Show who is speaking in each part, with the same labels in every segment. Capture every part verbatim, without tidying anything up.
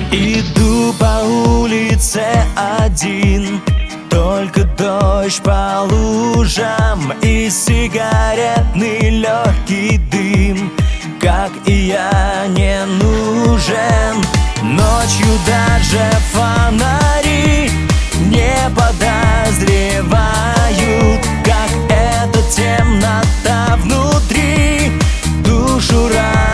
Speaker 1: Иду по улице один, только дождь по лужам и сигаретный легкий дым. Как и я, не нужен. Ночью даже фонари не подозревают, как эта темнота внутри душу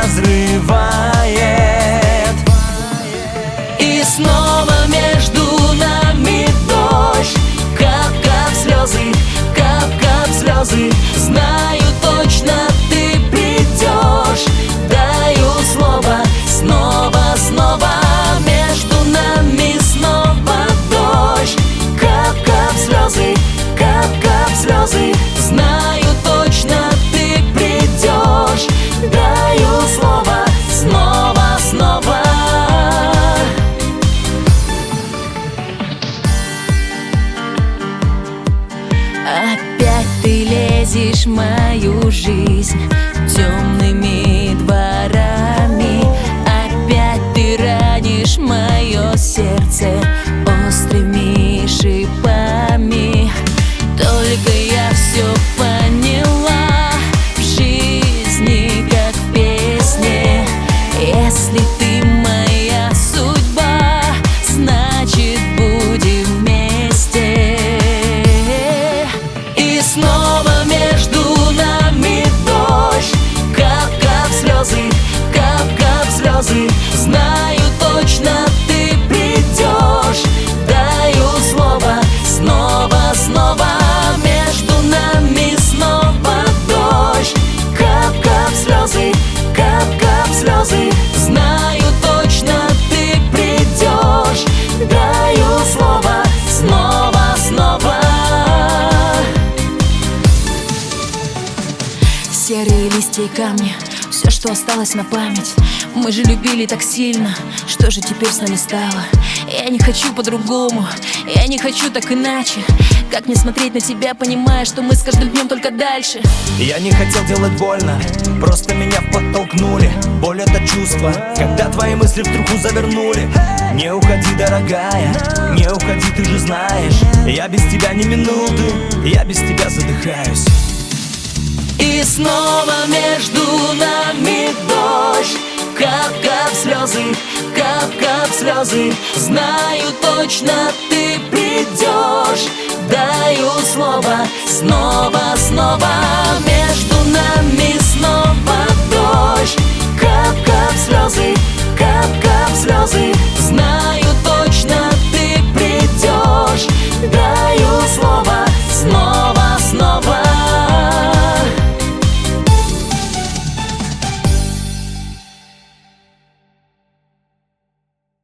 Speaker 1: разрывает. И снова между нами дождь, кап-кап слезы, кап-кап слезы. Знаю точно, ты придешь. Даю слово, снова, снова. Между нами снова дождь, кап-кап слезы, кап-кап слезы. Знаю точно, ты придешь. Даю слово, снова, снова. Опять ты лезешь в мою жизнь темными дворами. Опять ты ранишь мое сердце острыми шипами. Только я все поняла в жизни, как в песне. Если ты моя судьба, значит будем вместе. И снова между нами дождь, кап-кап слезы, кап-кап слезы. Знаю точно, ты придешь. Даю слово, снова, снова. Между нами снова дождь, кап-кап слезы, кап-кап слезы. Знаю точно, ты придешь. Даю слово, снова, снова. Серые листья и камни, все, что осталось на память. Мы же любили так сильно, что же теперь с нами стало? Я не хочу по-другому, я не хочу так иначе. Как не смотреть на тебя, понимая, что мы с каждым днем только дальше?
Speaker 2: Я не хотел делать больно, просто меня подтолкнули. Боль — это чувство, когда твои мысли в труху завернули. Не уходи, дорогая, не уходи, ты же знаешь, я без тебя ни минуты, я без тебя задыхаюсь.
Speaker 1: И снова между нами дождь, кап-кап слезы, кап-кап слезы. Знаю точно, ты придешь. Даю слово, снова, снова.